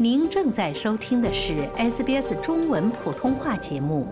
您正在收听的是 SBS 中文普通话节目。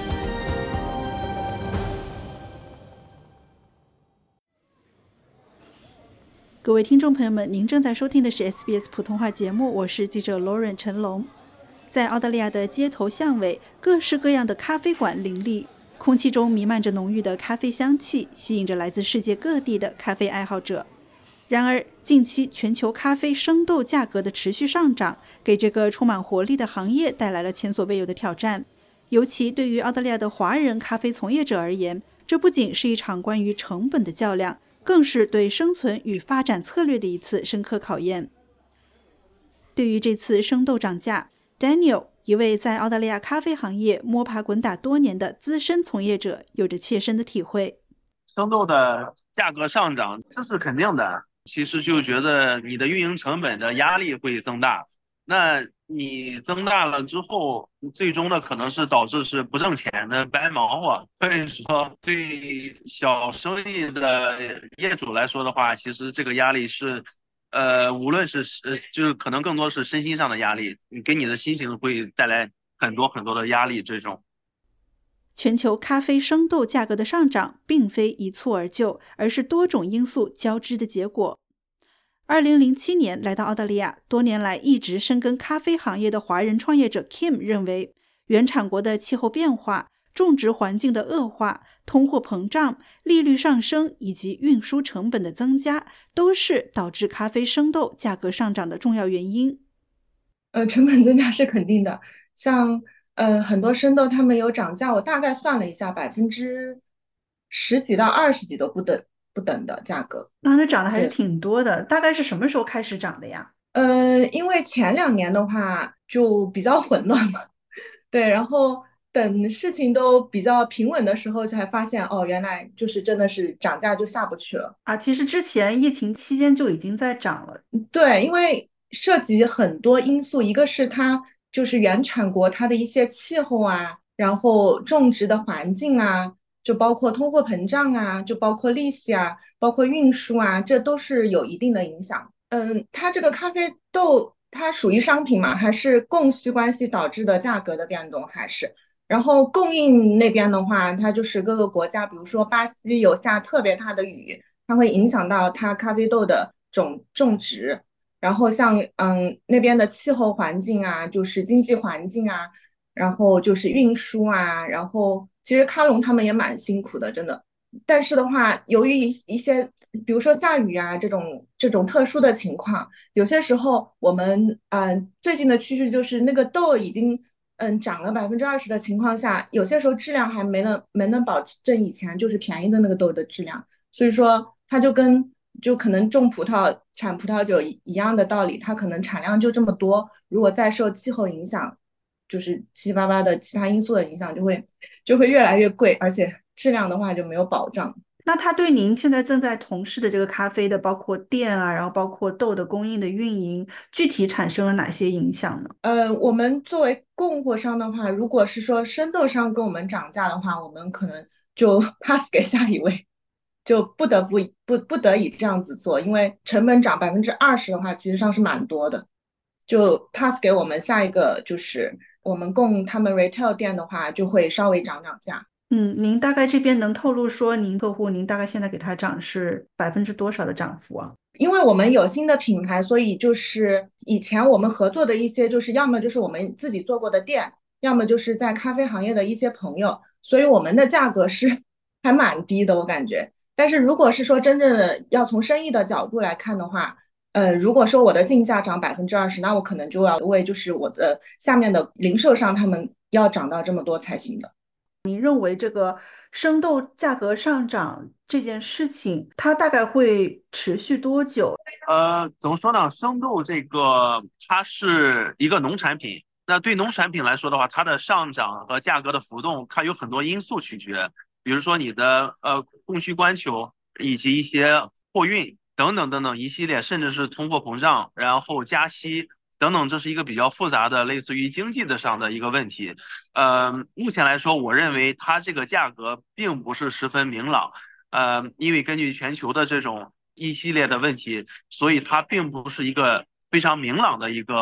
各位听众朋友们，您正在收听的是 SBS 普通话节目，我是记者 Lauren 陈龙。在澳大利亚的街头巷尾，各式各样的咖啡馆林立，空气中弥漫着浓郁的咖啡香气，吸引着来自世界各地的咖啡爱好者。然而，近期全球咖啡生豆价格的持续上涨，给这个充满活力的行业带来了前所未有的挑战。尤其对于澳大利亚的华人咖啡从业者而言，这不仅是一场关于成本的较量，更是对生存与发展策略的一次深刻考验。对于这次生豆涨价， Daniel， 一位在澳大利亚咖啡行业摸爬滚打多年的资深从业者，有着切身的体会。 生豆的价格上涨，这是肯定的。其实就觉得你的运营成本的压力会增大，那你增大了之后，最终的可能是导致是不挣钱的白忙活。所以说，对小生意的业主来说的话，其实这个压力是，无论是就是可能更多是身心上的压力，你给你的心情会带来很多很多的压力。这种。 全球咖啡生豆价格的上涨并非一蹴而就，而是多种因素交织的结果。2007年来到澳大利亚，多年来一直深耕咖啡行业的华人创业者 Kim 认为，原产国的气候变化、种植环境的恶化、通货膨胀、利率上升以及运输成本的增加，都是导致咖啡生豆价格上涨的重要原因。 成本增加是肯定的，像很多生豆他们有涨价，我大概算了一下10%几到20几都不等的价格。 那涨的还是挺多的，大概是什么时候开始涨的呀？ 因为前2年的话就比较混乱嘛，对，然后等事情都比较平稳的时候才发现，哦，原来就是真的是涨价就下不去了啊。其实之前疫情期间就已经在涨了。 对，因为涉及很多因素，一个是它就是原产国它的一些气候啊，然后种植的环境啊，就包括通货膨胀啊，就包括利息啊，包括运输啊，这都是有一定的影响。它这个咖啡豆它属于商品嘛，还是供需关系导致的价格的变动，还是？然后供应那边的话，它就是各个国家，比如说巴西有下特别大的雨，它会影响到它咖啡豆的种植。然后像那边的气候环境啊，就是经济环境啊，然后就是运输啊，然后其实卡隆他们也蛮辛苦的，真的。但是的话，由于一些比如说下雨啊这种特殊的情况，有些时候我们最近的趋势就是那个豆已经涨了20%的情况下，有些时候质量还没能保证以前就是便宜的那个豆的质量，所以说它就可能种葡萄产葡萄酒一样的道理，它可能产量就这么多，如果再受气候影响，就是七七八八的其他因素的影响，就会越来越贵，而且质量的话就没有保障。 那它对您现在正在从事的这个咖啡的，包括店啊，然后包括豆的供应的运营，具体产生了哪些影响呢？ 我们作为供货商的话，如果是说生豆商跟我们涨价的话，我们可能就 pass 给下一位。就不得已这样子做，因为成本涨20%的话，其实上是蛮多的。就 pass 给我们下一个，就是我们供他们 retail 店的话，就会稍微涨价。 您大概这边能透露说，您客户大概现在给他涨是多少的涨幅啊？ 因为我们有新的品牌，所以就是以前我们合作的一些，就是要么就是我们自己做过的店，要么就是在咖啡行业的一些朋友，所以我们的价格是还蛮低的，我感觉。但是如果是说真正的要从生意的角度来看的话，如果说我的进价涨20%，那我可能就要为就是我的下面的零售商他们要涨到这么多才行的。 您认为这个生豆价格上涨这件事情，它大概会持续多久？ 怎么说呢？生豆这个它是一个农产品，那对农产品来说的话，它的上涨和价格的浮动，它有很多因素取决，比如说你的供需关求，以及一些货运等等等等一系列，甚至是通货膨胀，然后加息等等，这是一个比较复杂的，类似于经济的上的一个问题。目前来说，我认为它这个价格并不是十分明朗。因为根据全球的这种一系列的问题，所以它并不是一个非常明朗的一个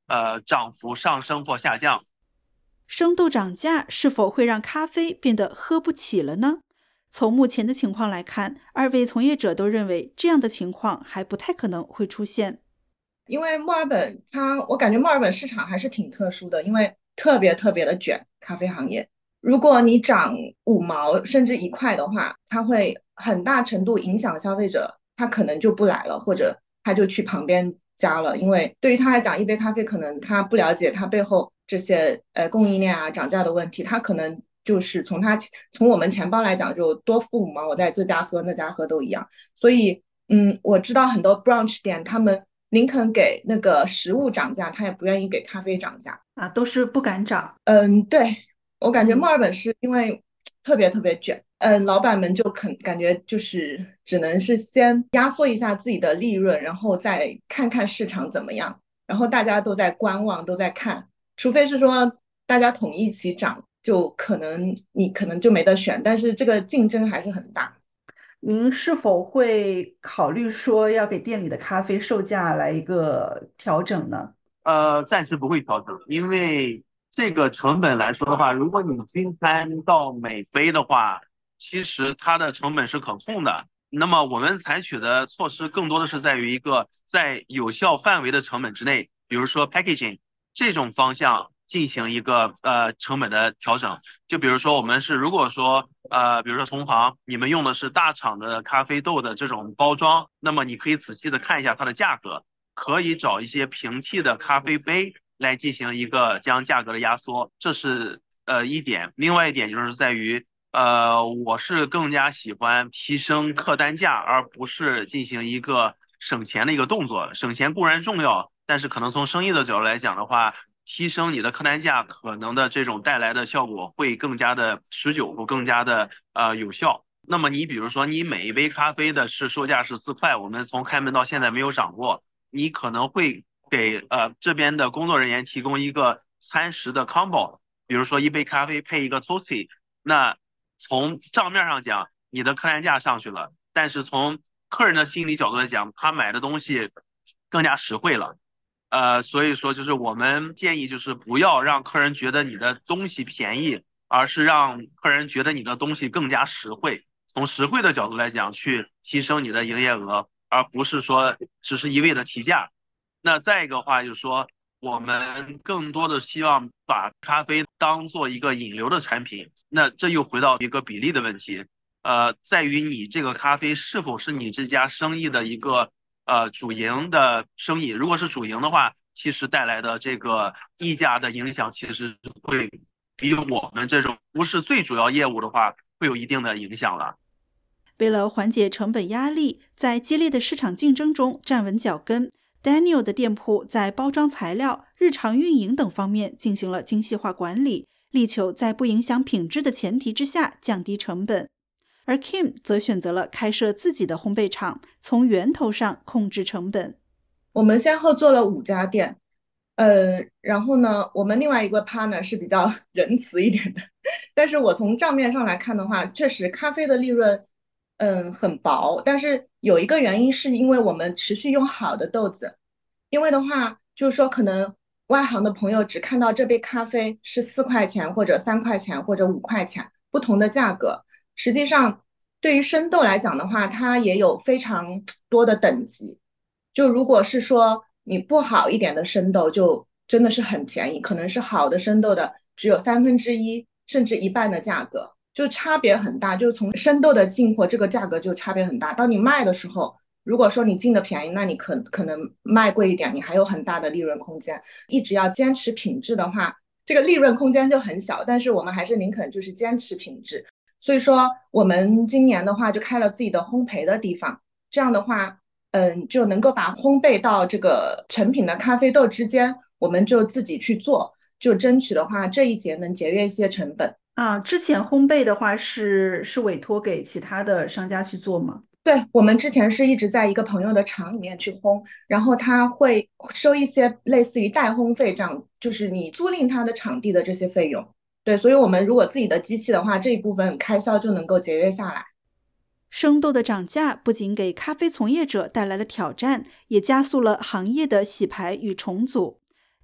涨幅上升或下降。 生豆涨价是否会让咖啡变得喝不起了呢？从目前的情况来看，二位从业者都认为这样的情况还不太可能会出现。 因为墨尔本我感觉墨尔本市场还是挺特殊的，因为特别特别的卷，咖啡行业。如果你涨5毛甚至1块的话，它会很大程度影响消费者，他可能就不来了，或者他就去旁边家了。因为对于他来讲，一杯咖啡可能他不了解他背后这些供应链啊涨价的问题，他可能就是从我们钱包来讲，就多付5毛，我在这家喝那家喝都一样。所以我知道很多 brunch 店他们宁肯给那个食物涨价，他也不愿意给咖啡涨价啊，都是不敢涨。 对，我感觉墨尔本是因为特别特别卷，老板们就感觉就是只能是先压缩一下自己的利润，然后再看看市场怎么样，然后大家都在观望，都在看，除非是说大家统一起涨，你可能就没得选，但是这个竞争还是很大。 您是否会考虑说要给店里的咖啡售价来一个调整呢？ 暂时不会调整，因为这个成本来说的话，如果你均摊到每杯的话，其实它的成本是可控的。那么我们采取的措施更多的是在于一个在有效范围的成本之内，比如说 packaging 这种方向进行一个成本的调整。就比如说我们是如果说比如说同行你们用的是大厂的咖啡豆的这种包装，那么你可以仔细的看一下它的价格。可以找一些平替的咖啡杯来进行一个将价格的压缩，这是一点。另外一点就是在于我是更加喜欢提升客单价，而不是进行一个省钱的一个动作。省钱固然重要，但是可能从生意的角度来讲的话，提升你的客单价可能的这种带来的效果会更加的持久，或更加的有效。那么你比如说你每一杯咖啡的售价是4块，我们从开门到现在没有涨过。你可能会给这边的工作人员提供一个餐食的 combo， 比如说一杯咖啡配一个 toasty， 那从账面上讲你的客单价上去了，但是从客人的心理角度来讲，他买的东西更加实惠了。所以说就是我们建议就是不要让客人觉得你的东西便宜，而是让客人觉得你的东西更加实惠，从实惠的角度来讲去提升你的营业额，而不是说只是一味的提价。那再一个话就是说，我们更多的希望把咖啡当做一个引流的产品。那这又回到一个比例的问题，在于你这个咖啡是否是你这家生意的一个主营的生意。如果是主营的话，其实带来的这个溢价的影响其实会比我们这种不是最主要业务的话会有一定的影响了。 为了缓解成本压力，在激烈的市场竞争中站稳脚跟， Daniel 的店铺在包装材料、日常运营等方面进行了精细化管理，力求在不影响品质的前提之下降低成本。而 Kim 则选择了开设自己的烘焙厂，从源头上控制成本。 我们先后做了5家店，然后呢，我们另外一个 partner 是比较仁慈一点的，但是我从账面上来看的话，确实咖啡的利润很薄，但是有一个原因是因为我们持续用好的豆子，因为的话就是说可能外行的朋友只看到这杯咖啡是4块钱或者3块钱或者5块钱不同的价格，实际上对于生豆来讲的话，它也有非常多的等级。就如果是说你不好一点的生豆，就真的是很便宜，可能是好的生豆的只有1/3甚至1半的价格，就差别很大。就从生豆的进货这个价格就差别很大。当你卖的时候，如果说你进的便宜，那你可能卖贵一点，你还有很大的利润空间。一直要坚持品质的话，这个利润空间就很小，但是我们还是宁肯就是坚持品质。所以说我们今年的话就开了自己的烘焙的地方，这样的话就能够把烘焙到这个成品的咖啡豆之间，我们就自己去做，就争取的话这一节能节约一些成本。 之前烘焙的话是委托给其他的商家去做吗？ 对，我们之前是一直在一个朋友的厂里面去烘，然后他会收一些类似于代烘费这样，就是你租赁他的场地的这些费用。对，所以我们如果自己的机器的话，这一部分开销就能够节约下来。 生豆的涨价不仅给咖啡从业者带来了挑战，也加速了行业的洗牌与重组。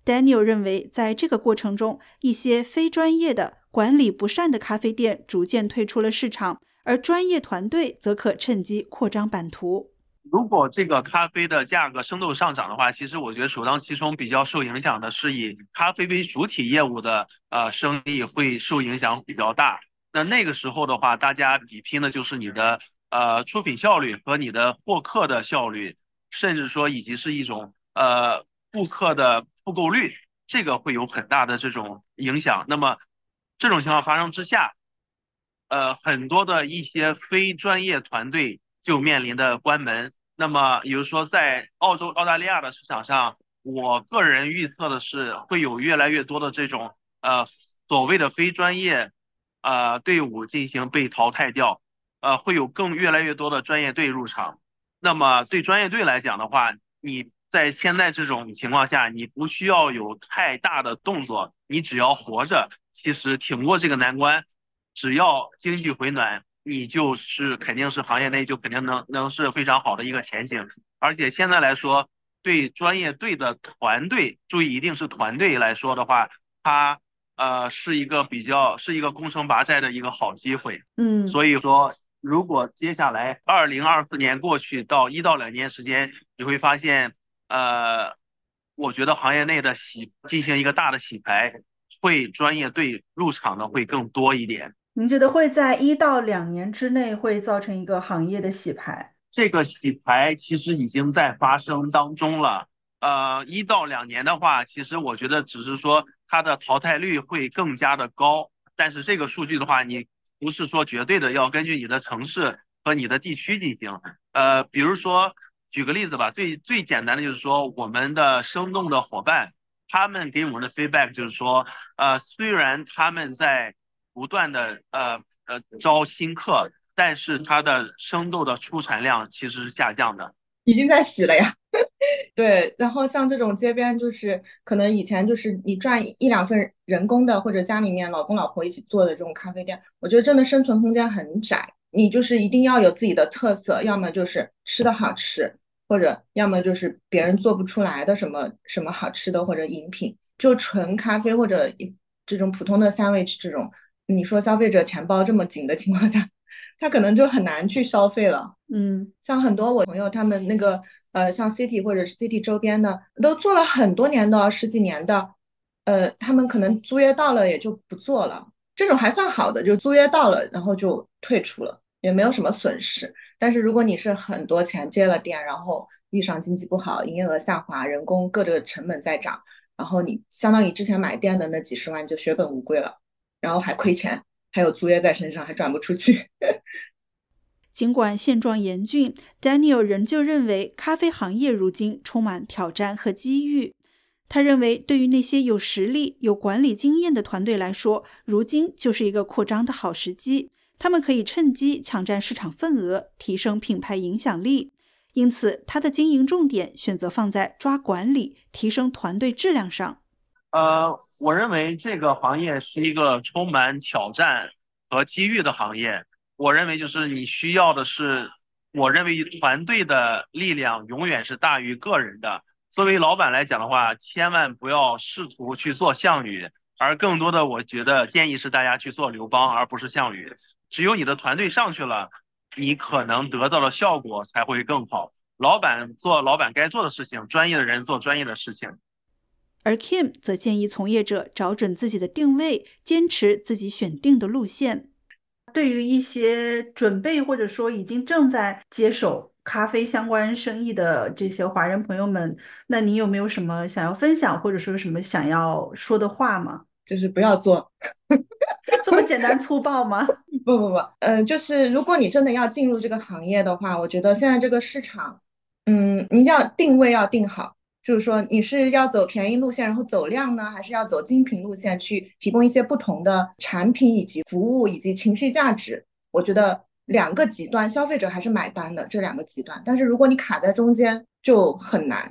Daniel 认为，在这个过程中，一些非专业的、管理不善的咖啡店逐渐退出了市场，而专业团队则可趁机扩张版图。 如果这个咖啡的价格生豆上涨的话，其实我觉得首当其冲比较受影响的是以咖啡为主体业务的生意会受影响比较大。那个时候的话，大家比拼的就是你的出品效率和你的获客的效率，甚至说以及是一种顾客的复购率，这个会有很大的这种影响。那么这种情况发生之下，很多的一些非专业团队就面临的关门。那么比如说在澳大利亚的市场上，我个人预测的是会有越来越多的这种所谓的非专业队伍进行被淘汰掉，会有越来越多的专业队入场。那么对专业队来讲的话，你在现在这种情况下，你不需要有太大的动作，你只要活着，其实挺过这个难关，只要经济回暖，你就是肯定是行业内就肯定能是非常好的一个前景。而且现在来说，对专业队的团队，注意一定是团队来说的话，它是一个攻城拔寨的一个好机会。所以说如果接下来2024年过去到1到2年时间，你会发现我觉得行业内的进行一个大的洗牌，会专业队入场的会更多一点。 您觉得会在1到2年之内会造成一个行业的洗牌？ 这个洗牌其实已经在发生当中了。1到2年的话，其实我觉得只是说它的淘汰率会更加的高，但是这个数据的话，你不是说绝对的要根据你的城市和你的地区进行。比如说举个例子吧，最简单的就是说，我们的生动的伙伴，他们给我们的 feedback 就是说，虽然他们在不断的招新客，但是它的生豆的出产量其实是下降的， 已经在洗了呀。对，然后像这种街边，就是可能以前就是你赚1-2份人工的，或者家里面老公老婆一起做的这种咖啡店，我觉得真的生存空间很窄。你就是一定要有自己的特色，要么就是吃的好吃，或者要么就是别人做不出来的什么什么好吃的或者饮品。就纯咖啡或者这种普通的 sandwich 这种，你说消费者钱包这么紧的情况下，他可能就很难去消费了。像很多我朋友他们那个像 City 或者是 City 周边的都做了很多年的10几年的，他们可能租约到了也就不做了。这种还算好的，就租约到了然后就退出了，也没有什么损失。但是如果你是很多钱接了店，然后遇上经济不好，营业额下滑，人工各个成本在涨，然后你相当于之前买店的那几十万就血本无归了，然后还亏钱，还有租约在身上，还转不出去。 尽管现状严峻， Daniel 仍旧认为咖啡行业如今充满挑战和机遇。他认为对于那些有实力、有管理经验的团队来说，如今就是一个扩张的好时机，他们可以趁机抢占市场份额，提升品牌影响力。因此他的经营重点选择放在抓管理、提升团队质量上。 我认为这个行业是一个充满挑战和机遇的行业。我认为就是你需要的是，我认为团队的力量永远是大于个人的。作为老板来讲的话，千万不要试图去做项羽，而更多的我觉得建议是大家去做刘邦，而不是项羽。只有你的团队上去了，你可能得到的效果才会更好。老板做老板该做的事情，专业的人做专业的事情。 而 Kim 则建议从业者找准自己的定位，坚持自己选定的路线。对于一些准备或者说已经正在接手咖啡相关生意的这些华人朋友们，那你有没有什么想要分享或者说什么想要说的话吗？ 就是不要做。 这么简单粗暴吗？ 不，就是如果你真的要进入这个行业的话，我觉得现在这个市场，你要定位要定好，就是说你是要走便宜路线然后走量呢，还是要走精品路线去提供一些不同的产品以及服务以及情绪价值。我觉得2个极端消费者还是买单的，这2个极端，但是如果你卡在中间就很难。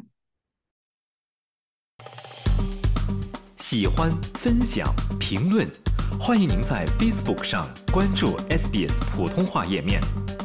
喜欢、分享、评论，欢迎您在 Facebook 上关注 SBS 普通话页面。